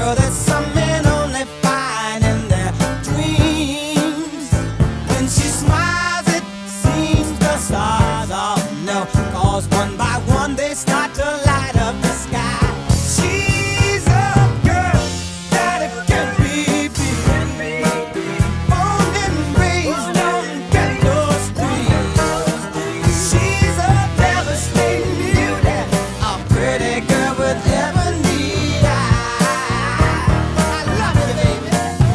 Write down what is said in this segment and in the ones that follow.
girl that some men only find in their dreams. When she smiles, it seems the stars all know, 'cause one by one they start to light up the sky. She's a girl that it can be beat. Born and raised on ghetto streets. She's a devastating beauty, a pretty girl with ebony eyes. I love you, baby.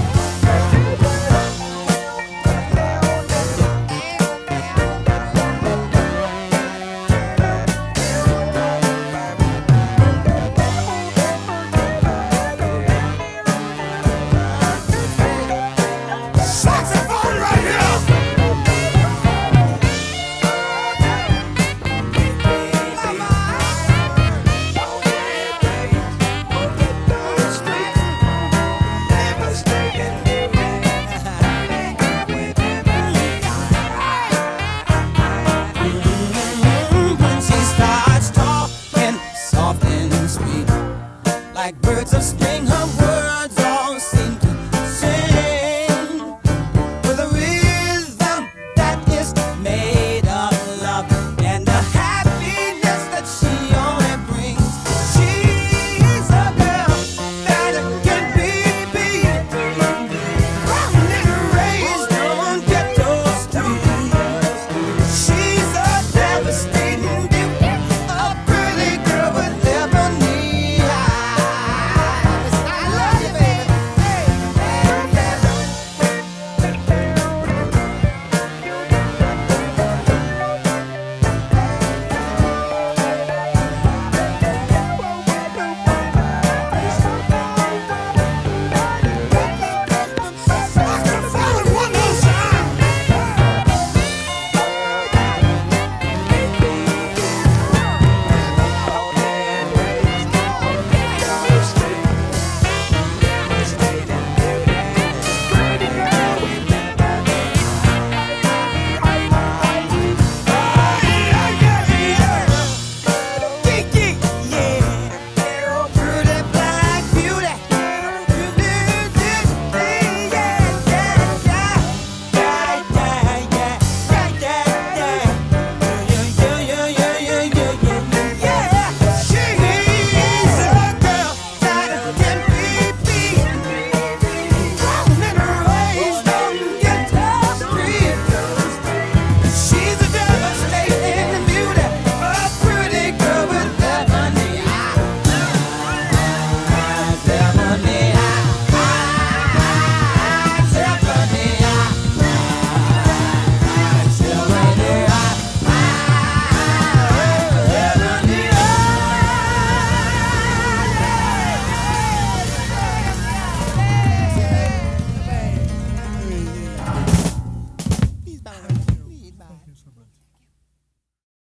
Saxophone right here. When she starts talking soft and sweet, like birds of spring, her words all seem to